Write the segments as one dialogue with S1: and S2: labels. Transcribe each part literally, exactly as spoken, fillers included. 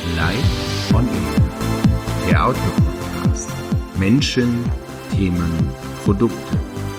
S1: Live on Air, der Audio-Podcast. Menschen, Themen, Produkte.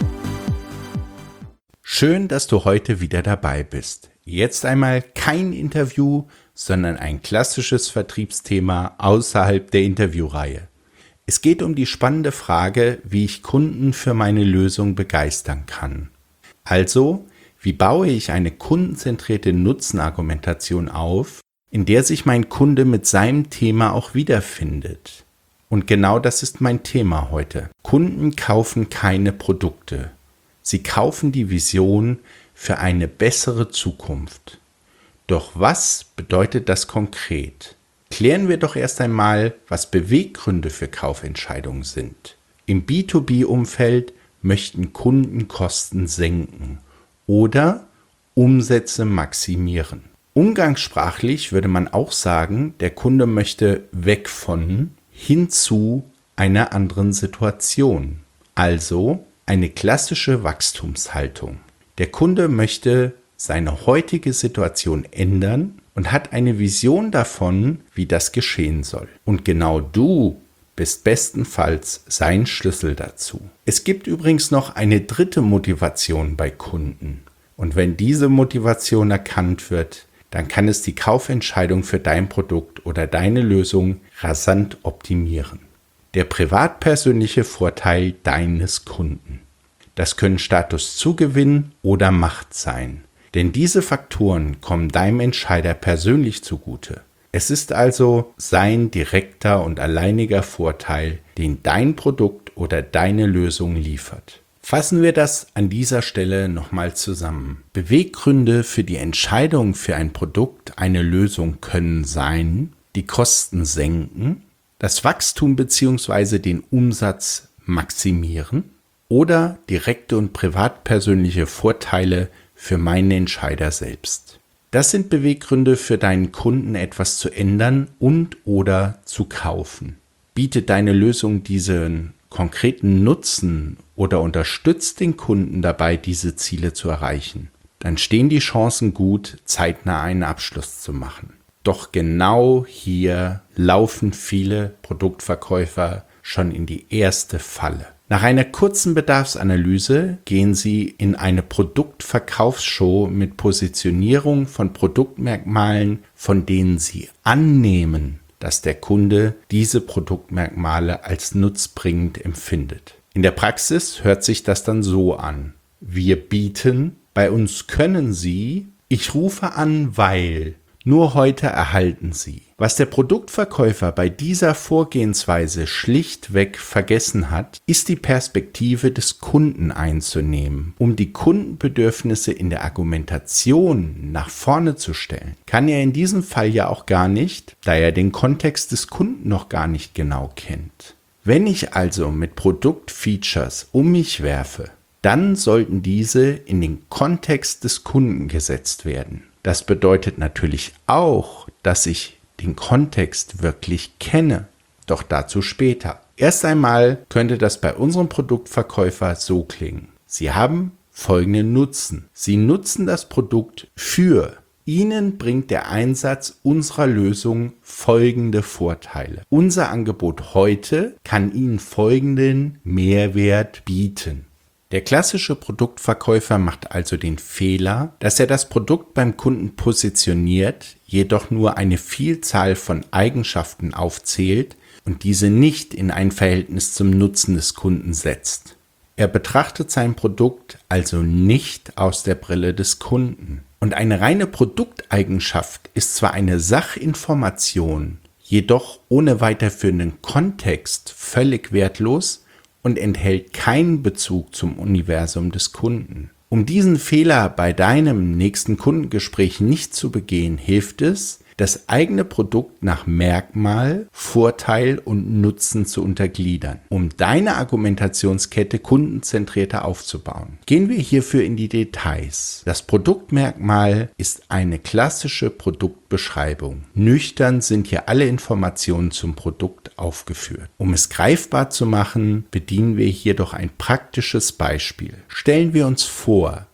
S1: Schön, dass du heute wieder dabei bist. Jetzt einmal kein Interview, sondern ein klassisches Vertriebsthema außerhalb der Interviewreihe. Es geht um die spannende Frage, wie ich Kunden für meine Lösung begeistern kann. Also, wie baue ich eine kundenzentrierte Nutzenargumentation auf, in der sich mein Kunde mit seinem Thema auch wiederfindet? Und genau das ist mein Thema heute. Kunden kaufen keine Produkte. Sie kaufen die Vision für eine bessere Zukunft. Doch was bedeutet das konkret? Klären wir doch erst einmal, was Beweggründe für Kaufentscheidungen sind. Im B zwei B-Umfeld möchten Kunden Kosten senken oder Umsätze maximieren. Umgangssprachlich würde man auch sagen, der Kunde möchte weg von hin zu einer anderen Situation. Also eine klassische Wachstumshaltung. Der Kunde möchte seine heutige Situation ändern und hat eine Vision davon, wie das geschehen soll. Und genau du bist bestenfalls sein Schlüssel dazu. Es gibt übrigens noch eine dritte Motivation bei Kunden. Und wenn diese Motivation erkannt wird, dann kann es die Kaufentscheidung für dein Produkt oder deine Lösung rasant optimieren. Der privatpersönliche Vorteil deines Kunden. Das können Statuszugewinn oder Macht sein. Denn diese Faktoren kommen deinem Entscheider persönlich zugute. Es ist also sein direkter und alleiniger Vorteil, den dein Produkt oder deine Lösung liefert. Fassen wir das an dieser Stelle nochmal zusammen. Beweggründe für die Entscheidung für ein Produkt, eine Lösung können sein: die Kosten senken, das Wachstum bzw. den Umsatz maximieren oder direkte und privatpersönliche Vorteile für meinen Entscheider selbst. Das sind Beweggründe für deinen Kunden, etwas zu ändern und oder zu kaufen. Bietet deine Lösung diesen konkreten Nutzen oder unterstützt den Kunden dabei, diese Ziele zu erreichen, dann stehen die Chancen gut, zeitnah einen Abschluss zu machen. Doch genau hier laufen viele Produktverkäufer schon in die erste Falle. Nach einer kurzen Bedarfsanalyse gehen Sie in eine Produktverkaufsshow mit Positionierung von Produktmerkmalen, von denen Sie annehmen, dass der Kunde diese Produktmerkmale als nutzbringend empfindet. In der Praxis hört sich das dann so an: Wir bieten, bei uns können Sie, ich rufe an, weil, nur heute erhalten Sie. Was der Produktverkäufer bei dieser Vorgehensweise schlichtweg vergessen hat, ist die Perspektive des Kunden einzunehmen. Um die Kundenbedürfnisse in der Argumentation nach vorne zu stellen, kann er in diesem Fall ja auch gar nicht, da er den Kontext des Kunden noch gar nicht genau kennt. Wenn ich also mit Produktfeatures um mich werfe, dann sollten diese in den Kontext des Kunden gesetzt werden. Das bedeutet natürlich auch, dass ich den Kontext wirklich kenne, doch dazu später. Erst einmal könnte das bei unserem Produktverkäufer so klingen: Sie haben folgenden Nutzen. Sie nutzen das Produkt für. Ihnen bringt der Einsatz unserer Lösung folgende Vorteile. Unser Angebot heute kann Ihnen folgenden Mehrwert bieten. Der klassische Produktverkäufer macht also den Fehler, dass er das Produkt beim Kunden positioniert, jedoch nur eine Vielzahl von Eigenschaften aufzählt und diese nicht in ein Verhältnis zum Nutzen des Kunden setzt. Er betrachtet sein Produkt also nicht aus der Brille des Kunden. Und eine reine Produkteigenschaft ist zwar eine Sachinformation, jedoch ohne weiterführenden Kontext völlig wertlos und enthält keinen Bezug zum Universum des Kunden. Um diesen Fehler bei deinem nächsten Kundengespräch nicht zu begehen, hilft es, das eigene Produkt nach Merkmal, Vorteil und Nutzen zu untergliedern, um deine Argumentationskette kundenzentrierter aufzubauen. Gehen wir hierfür in die Details. Das Produktmerkmal ist eine klassische Produktbeschreibung. Nüchtern sind hier alle Informationen zum Produkt aufgeführt. Um es greifbar zu machen, bedienen wir hier doch ein praktisches Beispiel. Stellen wir uns vor,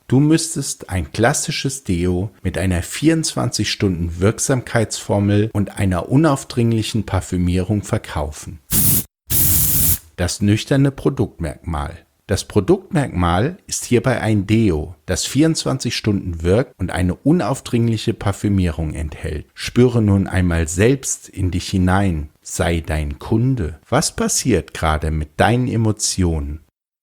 S1: Du müsstest ein klassisches Deo mit einer vierundzwanzig Stunden Wirksamkeitsformel und einer unaufdringlichen Parfümierung verkaufen. Das nüchterne Produktmerkmal. Das Produktmerkmal ist hierbei ein Deo, das vierundzwanzig Stunden wirkt und eine unaufdringliche Parfümierung enthält. Spüre nun einmal selbst in dich hinein. Sei dein Kunde. Was passiert gerade mit deinen Emotionen?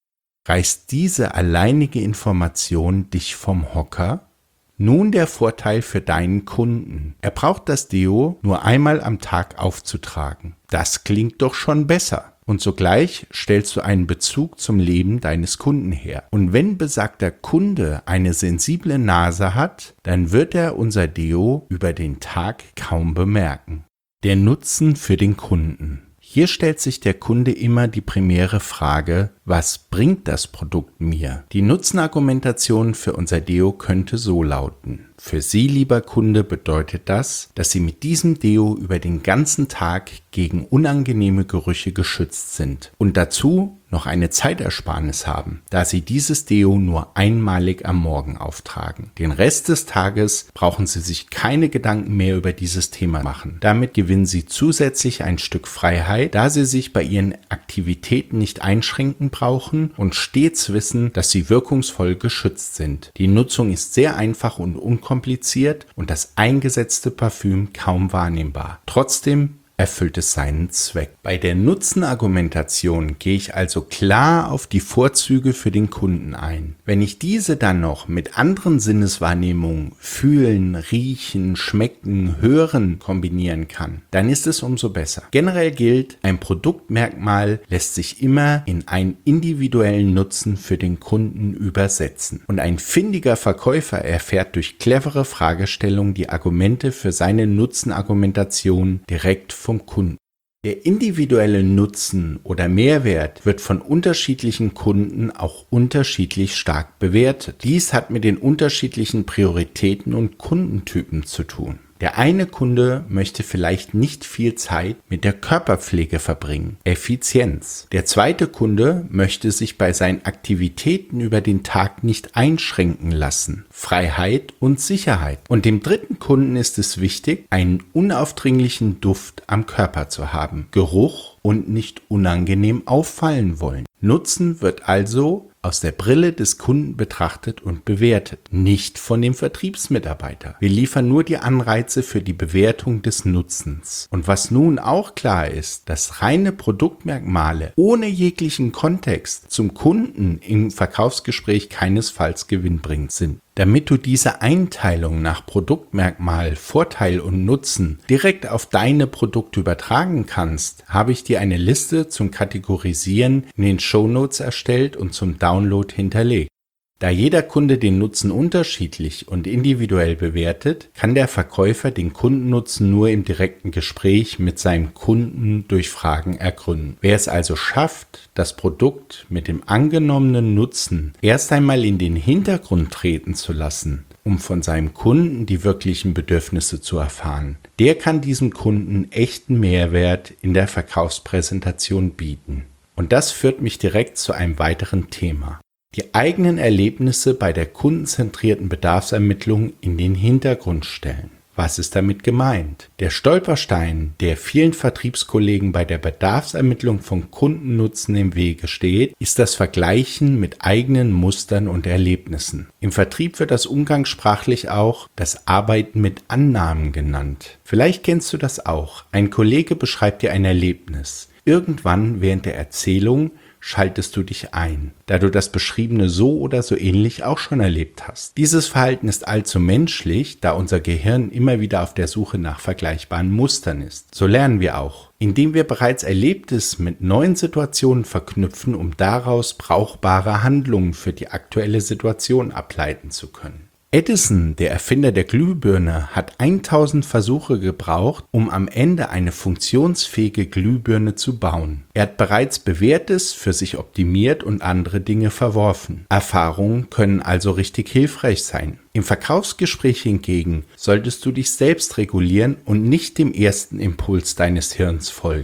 S1: Reißt diese alleinige Information dich vom Hocker? Nun der Vorteil für deinen Kunden. Er braucht das Deo nur einmal am Tag aufzutragen. Das klingt doch schon besser. Und sogleich stellst du einen Bezug zum Leben deines Kunden her. Und wenn besagter Kunde eine sensible Nase hat, dann wird er unser Deo über den Tag kaum bemerken. Der Nutzen für den Kunden. Hier stellt sich der Kunde immer die primäre Frage, was bringt das Produkt mir? Die Nutzenargumentation für unser Deo könnte so lauten. Für Sie, lieber Kunde, bedeutet das, dass Sie mit diesem Deo über den ganzen Tag gegen unangenehme Gerüche geschützt sind und dazu noch eine Zeitersparnis haben, da Sie dieses Deo nur einmalig am Morgen auftragen. Den Rest des Tages brauchen Sie sich keine Gedanken mehr über dieses Thema machen. Damit gewinnen Sie zusätzlich ein Stück Freiheit, da Sie sich bei Ihren Aktivitäten nicht einschränken brauchen und stets wissen, dass Sie wirkungsvoll geschützt sind. Die Nutzung ist sehr einfach und unkompliziert und das eingesetzte Parfüm kaum wahrnehmbar. Trotzdem erfüllt es seinen Zweck. Bei der Nutzenargumentation gehe ich also klar auf die Vorzüge für den Kunden ein. Wenn ich diese dann noch mit anderen Sinneswahrnehmungen fühlen, riechen, schmecken, hören kombinieren kann, dann ist es umso besser. Generell gilt, ein Produktmerkmal lässt sich immer in einen individuellen Nutzen für den Kunden übersetzen. Und ein findiger Verkäufer erfährt durch clevere Fragestellungen die Argumente für seine Nutzenargumentation direkt vom Kunden. Der individuelle Nutzen oder Mehrwert wird von unterschiedlichen Kunden auch unterschiedlich stark bewertet. Dies hat mit den unterschiedlichen Prioritäten und Kundentypen zu tun. Der eine Kunde möchte vielleicht nicht viel Zeit mit der Körperpflege verbringen, Effizienz. Der zweite Kunde möchte sich bei seinen Aktivitäten über den Tag nicht einschränken lassen, Freiheit und Sicherheit. Und dem dritten Kunden ist es wichtig, einen unaufdringlichen Duft am Körper zu haben, Geruch und nicht unangenehm auffallen wollen. Nutzen wird also aus der Brille des Kunden betrachtet und bewertet, nicht von dem Vertriebsmitarbeiter. Wir liefern nur die Anreize für die Bewertung des Nutzens. Und was nun auch klar ist, dass reine Produktmerkmale ohne jeglichen Kontext zum Kunden im Verkaufsgespräch keinesfalls gewinnbringend sind. Damit du diese Einteilung nach Produktmerkmal, Vorteil und Nutzen direkt auf deine Produkte übertragen kannst, habe ich dir eine Liste zum Kategorisieren in den Shownotes erstellt und zum Download hinterlegt. Da jeder Kunde den Nutzen unterschiedlich und individuell bewertet, kann der Verkäufer den Kundennutzen nur im direkten Gespräch mit seinem Kunden durch Fragen ergründen. Wer es also schafft, das Produkt mit dem angenommenen Nutzen erst einmal in den Hintergrund treten zu lassen, um von seinem Kunden die wirklichen Bedürfnisse zu erfahren, der kann diesem Kunden echten Mehrwert in der Verkaufspräsentation bieten. Und das führt mich direkt zu einem weiteren Thema. Die eigenen Erlebnisse bei der kundenzentrierten Bedarfsermittlung in den Hintergrund stellen. Was ist damit gemeint? Der Stolperstein, der vielen Vertriebskollegen bei der Bedarfsermittlung von Kundennutzen im Wege steht, ist das Vergleichen mit eigenen Mustern und Erlebnissen. Im Vertrieb wird das umgangssprachlich auch das Arbeiten mit Annahmen genannt. Vielleicht kennst du das auch. Ein Kollege beschreibt dir ein Erlebnis. Irgendwann während der Erzählung schaltest du dich ein, da du das Beschriebene so oder so ähnlich auch schon erlebt hast. Dieses Verhalten ist allzu menschlich, da unser Gehirn immer wieder auf der Suche nach vergleichbaren Mustern ist. So lernen wir auch, indem wir bereits Erlebtes mit neuen Situationen verknüpfen, um daraus brauchbare Handlungen für die aktuelle Situation ableiten zu können. Edison, der Erfinder der Glühbirne, hat tausend Versuche gebraucht, um am Ende eine funktionsfähige Glühbirne zu bauen. Er hat bereits Bewährtes für sich optimiert und andere Dinge verworfen. Erfahrungen können also richtig hilfreich sein. Im Verkaufsgespräch hingegen solltest du dich selbst regulieren und nicht dem ersten Impuls deines Hirns folgen.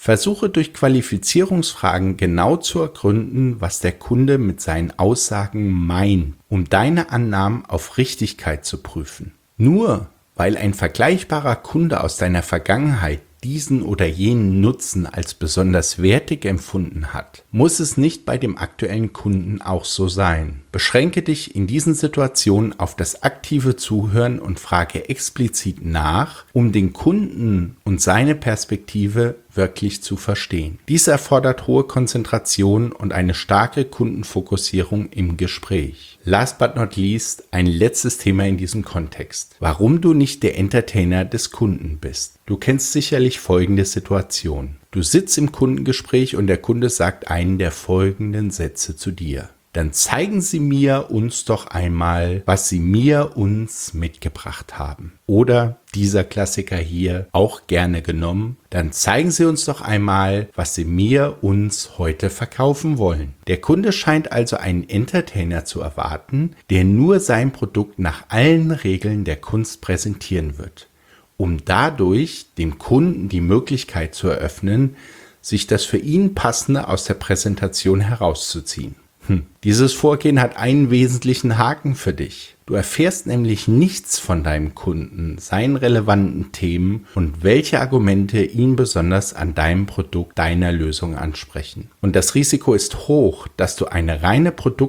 S1: Versuche durch Qualifizierungsfragen genau zu ergründen, was der Kunde mit seinen Aussagen meint, um deine Annahmen auf Richtigkeit zu prüfen. Nur weil ein vergleichbarer Kunde aus deiner Vergangenheit diesen oder jenen Nutzen als besonders wertig empfunden hat, muss es nicht bei dem aktuellen Kunden auch so sein. Beschränke dich in diesen Situationen auf das aktive Zuhören und frage explizit nach, um den Kunden und seine Perspektive wirklich zu verstehen. Dies erfordert hohe Konzentration und eine starke Kundenfokussierung im Gespräch. Last but not least, ein letztes Thema in diesem Kontext. Warum du nicht der Entertainer des Kunden bist. Du kennst sicherlich folgende Situation. Du sitzt im Kundengespräch und der Kunde sagt einen der folgenden Sätze zu dir. Dann zeigen Sie mir uns doch einmal, was Sie mir uns mitgebracht haben. Oder dieser Klassiker hier, auch gerne genommen, dann zeigen Sie uns doch einmal, was Sie mir uns heute verkaufen wollen. Der Kunde scheint also einen Entertainer zu erwarten, der nur sein Produkt nach allen Regeln der Kunst präsentieren wird, um dadurch dem Kunden die Möglichkeit zu eröffnen, sich das für ihn Passende aus der Präsentation herauszuziehen. Hm. Dieses Vorgehen hat einen wesentlichen Haken für dich. Du erfährst nämlich nichts von deinem Kunden, seinen relevanten Themen und welche Argumente ihn besonders an deinem Produkt, deiner Lösung ansprechen. Und das Risiko ist hoch, dass du eine reine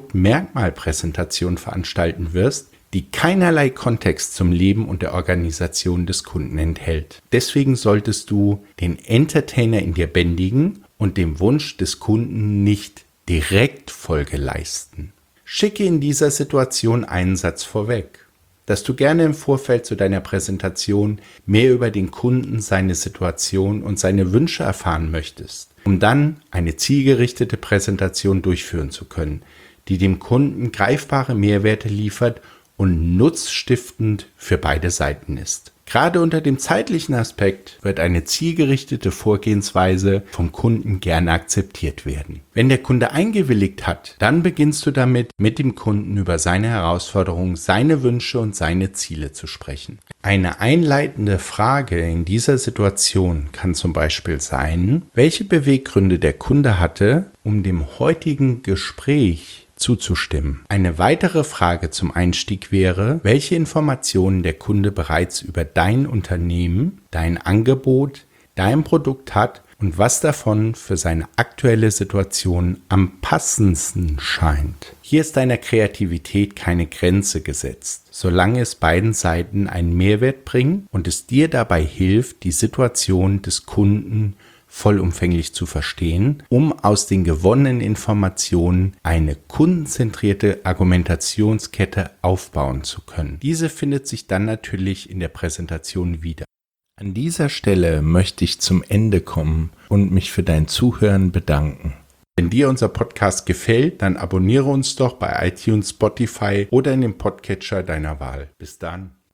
S1: Produktmerkmalpräsentation veranstalten wirst, die keinerlei Kontext zum Leben und der Organisation des Kunden enthält. Deswegen solltest du den Entertainer in dir bändigen und dem Wunsch des Kunden nicht direkt Folge leisten. Schicke in dieser Situation einen Satz vorweg, dass du gerne im Vorfeld zu deiner Präsentation mehr über den Kunden, seine Situation und seine Wünsche erfahren möchtest, um dann eine zielgerichtete Präsentation durchführen zu können, die dem Kunden greifbare Mehrwerte liefert und nutzstiftend für beide Seiten ist. Gerade unter dem zeitlichen Aspekt wird eine zielgerichtete Vorgehensweise vom Kunden gerne akzeptiert werden. Wenn der Kunde eingewilligt hat, dann beginnst du damit, mit dem Kunden über seine Herausforderungen, seine Wünsche und seine Ziele zu sprechen. Eine einleitende Frage in dieser Situation kann zum Beispiel sein, welche Beweggründe der Kunde hatte, um dem heutigen Gespräch zuzustimmen. Eine weitere Frage zum Einstieg wäre, welche Informationen der Kunde bereits über dein Unternehmen, dein Angebot, dein Produkt hat und was davon für seine aktuelle Situation am passendsten scheint. Hier ist deiner Kreativität keine Grenze gesetzt, solange es beiden Seiten einen Mehrwert bringt und es dir dabei hilft, die Situation des Kunden vollumfänglich zu verstehen, um aus den gewonnenen Informationen eine kundenzentrierte Argumentationskette aufbauen zu können. Diese findet sich dann natürlich in der Präsentation wieder. An dieser Stelle möchte ich zum Ende kommen und mich für dein Zuhören bedanken. Wenn dir unser Podcast gefällt, dann abonniere uns doch bei iTunes, Spotify oder in dem Podcatcher deiner Wahl. Bis dann.